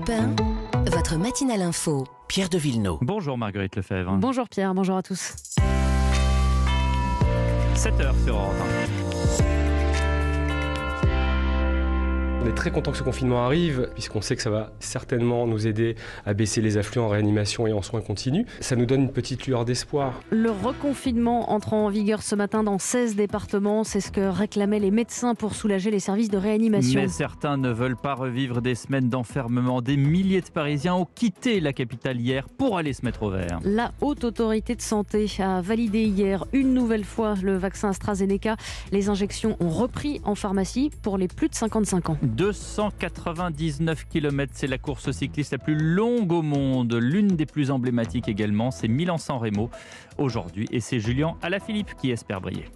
Europe 1, votre matinale info. Pierre de Villeneuve. Bonjour Marguerite Lefebvre. Bonjour Pierre, bonjour à tous. 7h sur Europe 1. On est très content que ce confinement arrive, puisqu'on sait que ça va certainement nous aider à baisser les afflux en réanimation et en soins continus. Ça nous donne une petite lueur d'espoir. Le reconfinement entrant en vigueur ce matin dans 16 départements, c'est ce que réclamaient les médecins pour soulager les services de réanimation. Mais certains ne veulent pas revivre des semaines d'enfermement. Des milliers de Parisiens ont quitté la capitale hier pour aller se mettre au vert. La Haute Autorité de Santé a validé hier une nouvelle fois le vaccin AstraZeneca. Les injections ont repris en pharmacie pour les plus de 55 ans. 299 km, c'est la course cycliste la plus longue au monde. L'une des plus emblématiques également, c'est Milan-San Remo aujourd'hui. Et c'est Julien Alaphilippe qui espère briller.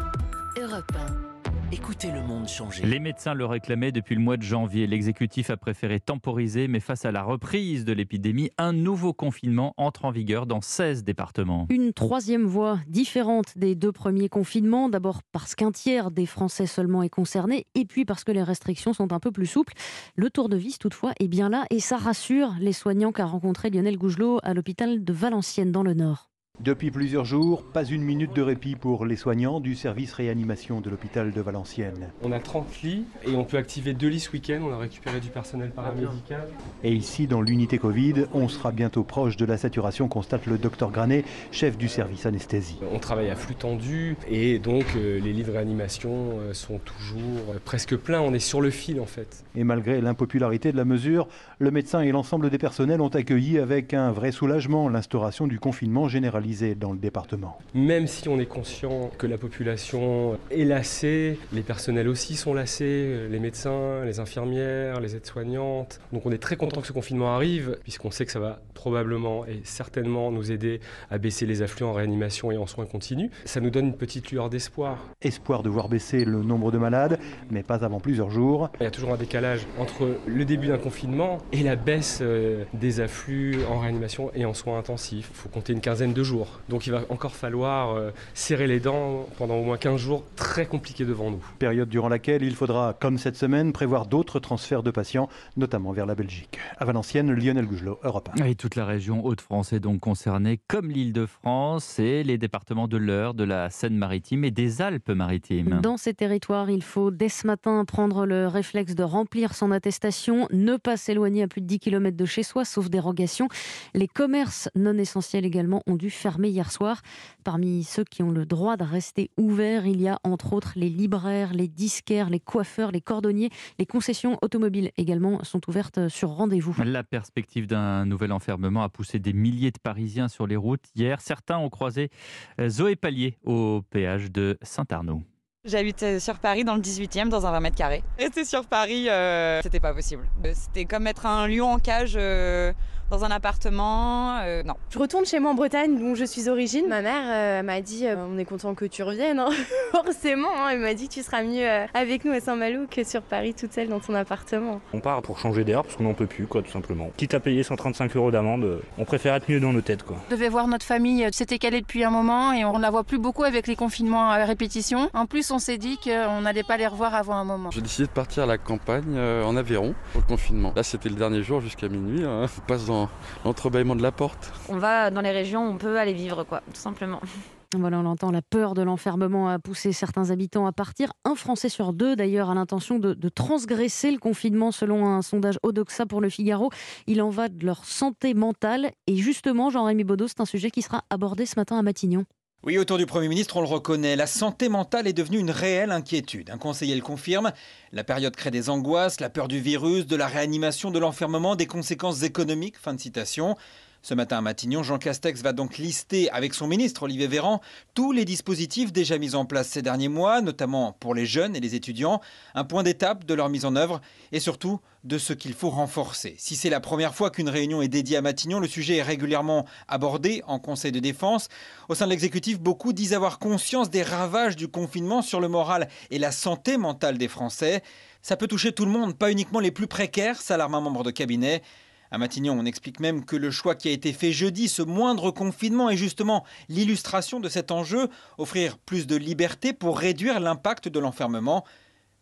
Europe 1. Écoutez le monde changer. Les médecins le réclamaient depuis le mois de janvier. L'exécutif a préféré temporiser, mais face à la reprise de l'épidémie, un nouveau confinement entre en vigueur dans 16 départements. Une troisième voie différente des deux premiers confinements. D'abord parce qu'un tiers des Français seulement est concerné, et puis parce que les restrictions sont un peu plus souples. Le tour de vis, toutefois, est bien là, et ça rassure les soignants qu'a rencontré Lionel Gougelot à l'hôpital de Valenciennes dans le Nord. Depuis plusieurs jours, pas une minute de répit pour les soignants du service réanimation de l'hôpital de Valenciennes. On a 30 lits et on peut activer 2 lits ce week-end. On a récupéré du personnel paramédical. Et ici, dans l'unité Covid, on sera bientôt proche de la saturation, constate le docteur Granet, chef du service anesthésie. On travaille à flux tendu et donc les lits de réanimation sont toujours presque pleins. On est sur le fil en fait. Et malgré l'impopularité de la mesure, le médecin et l'ensemble des personnels ont accueilli avec un vrai soulagement l'instauration du confinement généralisé dans le département. Même si on est conscient que la population est lassée, les personnels aussi sont lassés, les médecins, les infirmières, les aides-soignantes. Donc on est très content que ce confinement arrive, puisqu'on sait que ça va probablement et certainement nous aider à baisser les afflux en réanimation et en soins continus. Ça nous donne une petite lueur d'espoir. Espoir de voir baisser le nombre de malades, mais pas avant plusieurs jours. Il y a toujours un décalage entre le début d'un confinement et la baisse des afflux en réanimation et en soins intensifs. Il faut compter une quinzaine de jours. Donc il va encore falloir serrer les dents pendant au moins 15 jours, très compliqués devant nous. Période durant laquelle il faudra, comme cette semaine, prévoir d'autres transferts de patients, notamment vers la Belgique. À Valenciennes, Lionel Gougelot, Europe 1. Et toute la région Hauts-de-France est donc concernée, comme l'Île-de-France et les départements de l'Eure, de la Seine-Maritime et des Alpes-Maritimes. Dans ces territoires, il faut dès ce matin prendre le réflexe de remplir son attestation, ne pas s'éloigner à plus de 10 km de chez soi, sauf dérogation. Les commerces non essentiels également ont dû fermé hier soir. Parmi ceux qui ont le droit de rester ouverts, il y a entre autres les libraires, les disquaires, les coiffeurs, les cordonniers. Les concessions automobiles également sont ouvertes sur rendez-vous. La perspective d'un nouvel enfermement a poussé des milliers de Parisiens sur les routes hier. Certains ont croisé Zoé Pallier au péage de Saint-Arnaud. J'habite sur Paris dans le 18e, dans un 20 mètres carrés. Rester sur Paris, c'était pas possible. C'était comme mettre un lion en cage dans un appartement, non. Je retourne chez moi en Bretagne, dont je suis d'origine. Ma mère m'a dit on est content que tu reviennes, hein. Forcément. Hein. Elle m'a dit tu seras mieux avec nous à Saint-Malo que sur Paris toute seule dans ton appartement. On part pour changer d'air parce qu'on n'en peut plus, quoi, tout simplement. Quitte à payer 135 € d'amende, on préfère être mieux dans nos têtes, quoi. On devait voir notre famille, c'était calé depuis un moment et on ne la voit plus beaucoup avec les confinements à répétition. En plus, on s'est dit qu'on n'allait pas les revoir avant un moment. J'ai décidé de partir à la campagne en Aveyron pour le confinement. Là, c'était le dernier jour jusqu'à minuit. On passe dans l'entrebâillement de la porte. On va dans les régions où on peut aller vivre, quoi, tout simplement. Voilà, on l'entend, la peur de l'enfermement a poussé certains habitants à partir. Un Français sur deux, d'ailleurs, a l'intention de transgresser le confinement, selon un sondage Odoxa pour Le Figaro. Il en va de leur santé mentale. Et justement, Jean-Rémy Baudot, c'est un sujet qui sera abordé ce matin à Matignon. Oui, autour du Premier ministre, on le reconnaît, la santé mentale est devenue une réelle inquiétude. Un conseiller le confirme, la période crée des angoisses, la peur du virus, de la réanimation, de l'enfermement, des conséquences économiques, fin de citation. Ce matin à Matignon, Jean Castex va donc lister avec son ministre Olivier Véran tous les dispositifs déjà mis en place ces derniers mois, notamment pour les jeunes et les étudiants, un point d'étape de leur mise en œuvre et surtout de ce qu'il faut renforcer. Si c'est la première fois qu'une réunion est dédiée à Matignon, le sujet est régulièrement abordé en Conseil de défense. Au sein de l'exécutif, beaucoup disent avoir conscience des ravages du confinement sur le moral et la santé mentale des Français. Ça peut toucher tout le monde, pas uniquement les plus précaires, s'alarme un membre de cabinet. À Matignon, on explique même que le choix qui a été fait jeudi, ce moindre confinement, est justement l'illustration de cet enjeu, offrir plus de liberté pour réduire l'impact de l'enfermement.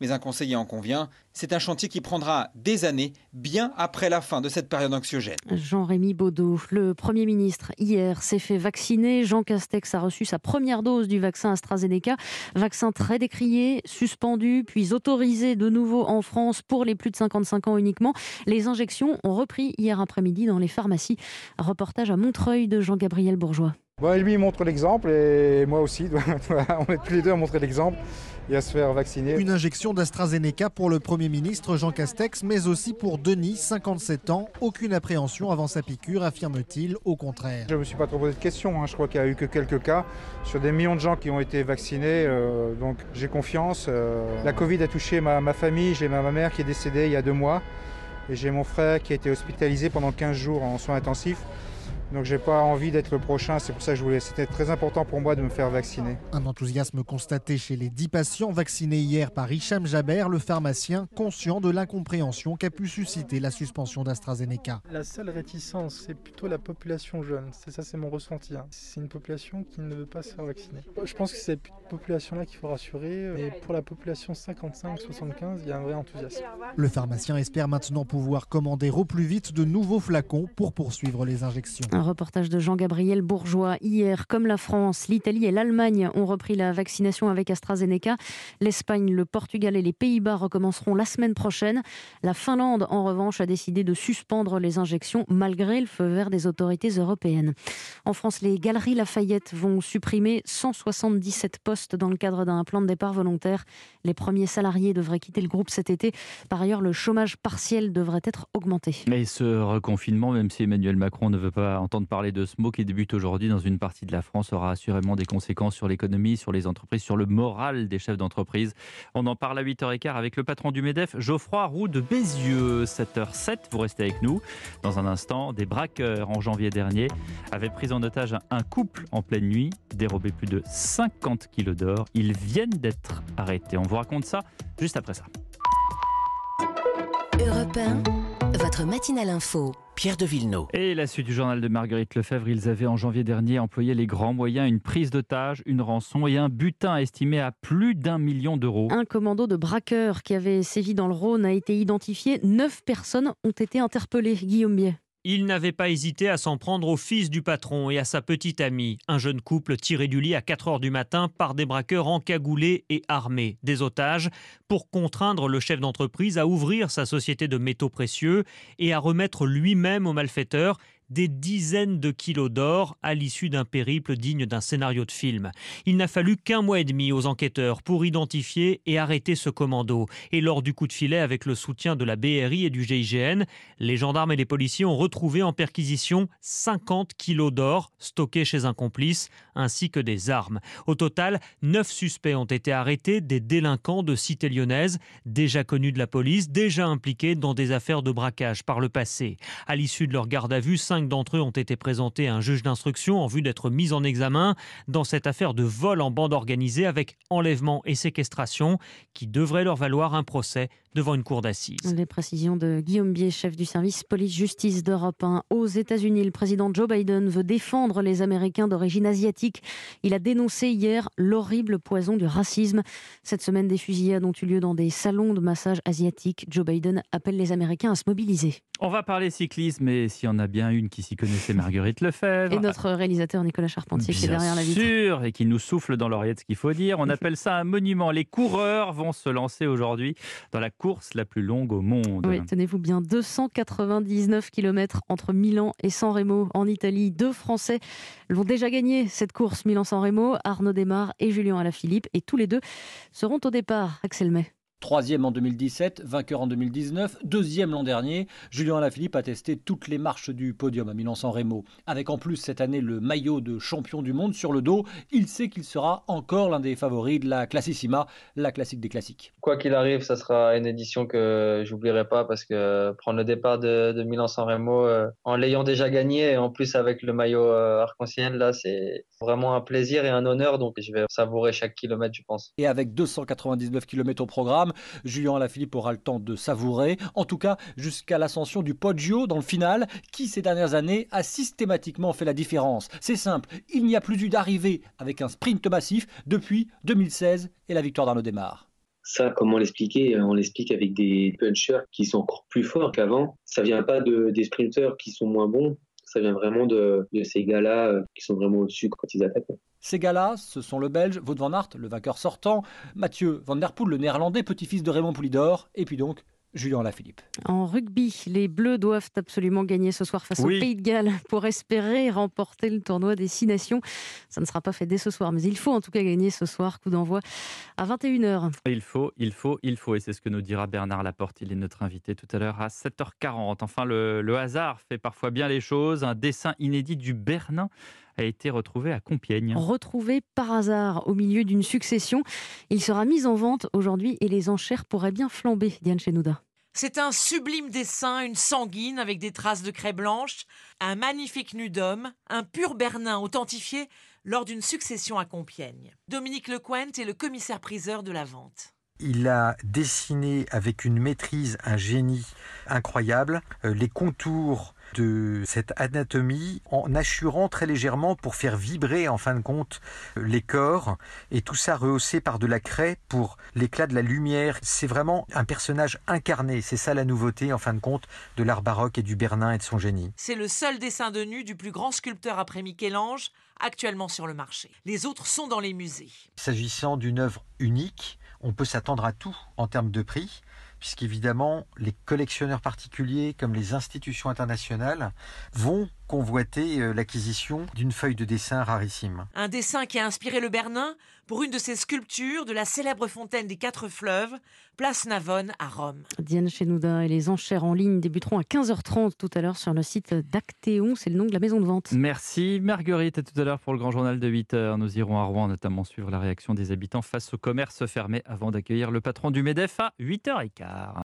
Mais un conseiller en convient, c'est un chantier qui prendra des années, bien après la fin de cette période anxiogène. Jean-Rémy Baudot, le Premier ministre, hier, s'est fait vacciner. Jean Castex a reçu sa première dose du vaccin AstraZeneca. Vaccin très décrié, suspendu, puis autorisé de nouveau en France pour les plus de 55 ans uniquement. Les injections ont repris hier après-midi dans les pharmacies. Reportage à Montreuil de Jean-Gabriel Bourgeois. Lui, il montre l'exemple et moi aussi. On est tous les deux à montrer l'exemple et à se faire vacciner. Une injection d'AstraZeneca pour le Premier ministre Jean Castex, mais aussi pour Denis, 57 ans. Aucune appréhension avant sa piqûre, affirme-t-il, au contraire. Je ne me suis pas trop posé de questions. Je crois qu'il n'y a eu que quelques cas sur des millions de gens qui ont été vaccinés. Donc j'ai confiance. La Covid a touché ma famille. J'ai ma mère qui est décédée il y a 2 mois. Et j'ai mon frère qui a été hospitalisé pendant 15 jours en soins intensifs. Donc j'ai pas envie d'être le prochain, c'est pour ça que c'était très important pour moi de me faire vacciner. Un enthousiasme constaté chez les 10 patients vaccinés hier par Hicham Jaber, le pharmacien, conscient de l'incompréhension qu'a pu susciter la suspension d'AstraZeneca. La seule réticence, c'est plutôt la population jeune. C'est mon ressenti. C'est une population qui ne veut pas se faire vacciner. Je pense que c'est cette population-là qu'il faut rassurer. Mais pour la population 55-75, il y a un vrai enthousiasme. Le pharmacien espère maintenant pouvoir commander au plus vite de nouveaux flacons pour poursuivre les injections. Un reportage de Jean-Gabriel Bourgeois. Hier, comme la France, l'Italie et l'Allemagne ont repris la vaccination avec AstraZeneca. L'Espagne, le Portugal et les Pays-Bas recommenceront la semaine prochaine. La Finlande, en revanche, a décidé de suspendre les injections malgré le feu vert des autorités européennes. En France, les Galeries Lafayette vont supprimer 177 postes dans le cadre d'un plan de départ volontaire. Les premiers salariés devraient quitter le groupe cet été. Par ailleurs, le chômage partiel devrait être augmenté. Mais ce reconfinement, même si Emmanuel Macron ne veut pas entendre parler de ce mot qui débute aujourd'hui dans une partie de la France, aura assurément des conséquences sur l'économie, sur les entreprises, sur le moral des chefs d'entreprise. On en parle à 8h15 avec le patron du MEDEF, Geoffroy Roux de Bézieux. 7h07, vous restez avec nous. Dans un instant, des braqueurs en janvier dernier avaient pris en otage un couple en pleine nuit, dérobé plus de 50 kilos d'or. Ils viennent d'être arrêtés. On vous raconte ça juste après ça. Europe 1, votre matinale info. Pierre de Villeneuve. Et la suite du journal de Marguerite Lefebvre. Ils avaient en janvier dernier employé les grands moyens, une prise d'otage, une rançon et un butin estimé à plus d'1 million d'euros. Un commando de braqueurs qui avait sévi dans le Rhône a été identifié. 9 personnes ont été interpellées. Guillaume Biet. Il n'avait pas hésité à s'en prendre au fils du patron et à sa petite amie. Un jeune couple tiré du lit à 4h du matin par des braqueurs encagoulés et armés. Des otages pour contraindre le chef d'entreprise à ouvrir sa société de métaux précieux et à remettre lui-même aux malfaiteurs des dizaines de kilos d'or à l'issue d'un périple digne d'un scénario de film. Il n'a fallu qu'1 mois et demi aux enquêteurs pour identifier et arrêter ce commando. Et lors du coup de filet avec le soutien de la BRI et du GIGN, les gendarmes et les policiers ont retrouvé en perquisition 50 kilos d'or stockés chez un complice, ainsi que des armes. Au total, 9 suspects ont été arrêtés, des délinquants de cité lyonnaise, déjà connus de la police, déjà impliqués dans des affaires de braquage par le passé. À l'issue de leur garde à vue, 5 d'entre eux ont été présentés à un juge d'instruction en vue d'être mis en examen dans cette affaire de vol en bande organisée avec enlèvement et séquestration qui devrait leur valoir un procès devant une cour d'assises. Les précisions de Guillaume Biet, chef du service police-justice d'Europe 1. Aux États-Unis, le président Joe Biden veut défendre les Américains d'origine asiatique. Il a dénoncé hier l'horrible poison du racisme. Cette semaine, des fusillades ont eu lieu dans des salons de massage asiatiques. Joe Biden appelle les Américains à se mobiliser. On va parler cyclisme, mais s'il y en a bien une qui s'y connaissait, Marguerite Lefebvre. Et notre réalisateur Nicolas Charpentier qui est derrière la vitre. Bien sûr, et qui nous souffle dans l'oreillette ce qu'il faut dire. On appelle ça un monument. Les coureurs vont se lancer aujourd'hui dans la course la plus longue au monde. Oui, tenez-vous bien, 299 km entre Milan et San Remo en Italie. 2 Français l'ont déjà gagné cette course Milan-San Remo, Arnaud Démare et Julien Alaphilippe. Et tous les deux seront au départ. Axel May. 3e en 2017, vainqueur en 2019, 2e l'an dernier. Julien Alaphilippe a testé toutes les marches du podium à Milan-San Remo. Avec en plus cette année le maillot de champion du monde sur le dos, il sait qu'il sera encore l'un des favoris de la Classissima, la classique des classiques. Quoi qu'il arrive, ça sera une édition que j'oublierai pas parce que prendre le départ de Milan-San Remo en l'ayant déjà gagné et en plus avec le maillot arc-en-ciel, là c'est vraiment un plaisir et un honneur, donc je vais savourer chaque kilomètre, je pense. Et avec 299 km au programme, Julien Alaphilippe aura le temps de savourer, en tout cas jusqu'à l'ascension du Poggio dans le final, qui ces dernières années a systématiquement fait la différence. C'est simple, il n'y a plus eu d'arrivée avec un sprint massif depuis 2016 et la victoire d'Arnaud Démare. Ça, comment l'expliquer? On l'explique avec des punchers qui sont encore plus forts qu'avant. Ça vient pas des sprinters qui sont moins bons. Ça vient vraiment de ces gars-là qui sont vraiment au-dessus quand ils attaquent. Ces gars-là, ce sont le Belge Wout van Aert, le vainqueur sortant, Mathieu van der Poel, le Néerlandais, petit-fils de Raymond Poulidor, et puis donc Julien Alaphilippe. En rugby, les Bleus doivent absolument gagner ce soir face au Pays de Galles pour espérer remporter le tournoi des 6 nations. Ça ne sera pas fait dès ce soir, mais il faut en tout cas gagner ce soir. Coup d'envoi à 21h. Il faut. Et c'est ce que nous dira Bernard Laporte. Il est notre invité tout à l'heure à 7h40. Enfin, le hasard fait parfois bien les choses. Un dessin inédit du Bernin a été retrouvé à Compiègne. Retrouvé par hasard au milieu d'une succession. Il sera mis en vente aujourd'hui et les enchères pourraient bien flamber. Diane Chenouda. C'est un sublime dessin, une sanguine avec des traces de craie blanche, un magnifique nu d'homme, un pur Bernin authentifié lors d'une succession à Compiègne. Dominique Lecointe est le commissaire-priseur de la vente. Il a dessiné avec une maîtrise, un génie incroyable, les contours de cette anatomie en assurant très légèrement pour faire vibrer en fin de compte les corps et tout ça rehaussé par de la craie pour l'éclat de la lumière. C'est vraiment un personnage incarné, c'est ça la nouveauté en fin de compte de l'art baroque et du Bernin et de son génie. C'est le seul dessin de nu du plus grand sculpteur après Michel-Ange actuellement sur le marché. Les autres sont dans les musées. S'agissant d'une œuvre unique, on peut s'attendre à tout en termes de prix, puisqu'évidemment, les collectionneurs particuliers comme les institutions internationales vont convoiter l'acquisition d'une feuille de dessin rarissime. Un dessin qui a inspiré le Bernin pour une de ses sculptures de la célèbre fontaine des 4 fleuves, place Navone à Rome. Diane Chenouda, et les enchères en ligne débuteront à 15h30 tout à l'heure sur le site d'Actéon, c'est le nom de la maison de vente. Merci Marguerite, à tout à l'heure pour le grand journal de 8h. Nous irons à Rouen notamment suivre la réaction des habitants face au commerce fermé avant d'accueillir le patron du MEDEF à 8h15.